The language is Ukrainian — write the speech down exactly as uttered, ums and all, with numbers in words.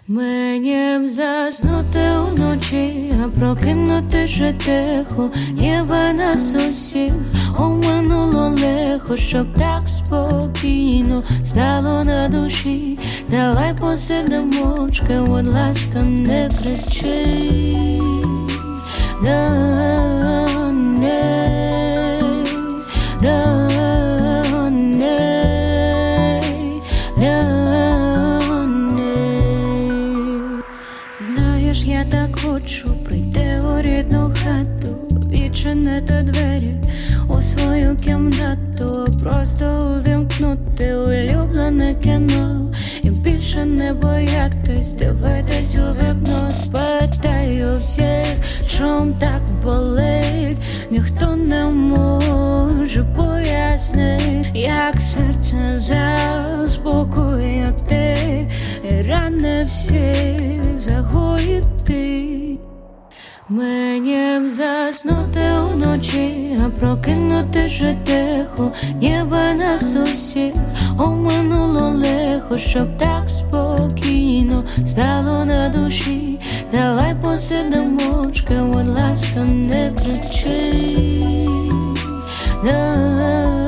Мені б заснути уночі, а прокинути ще тихо, ніби нас усіх оминуло лихо, щоб так спокійно стало на душі. Давай посидимо мовчки, будь ласка, не кричи. Да, не, да, не, да, не. Знаєш, я так хочу прийти у рідну хату, відчинити двері у свою кімнату, просто увімкнути улюблене кіно і більше не боятись дивитись у вікно. Питаю всіх, чом так болить, ніхто не може пояснити, як серце заспокоює ти, і рани всі загоїти. Мені б заснути уночі, а прокинути ще тихо, ніби нас усіх оминуло лихо, щоб так спокійно стало на душі. Давай посидимо мовчки, будь ласка, не кричи. Да,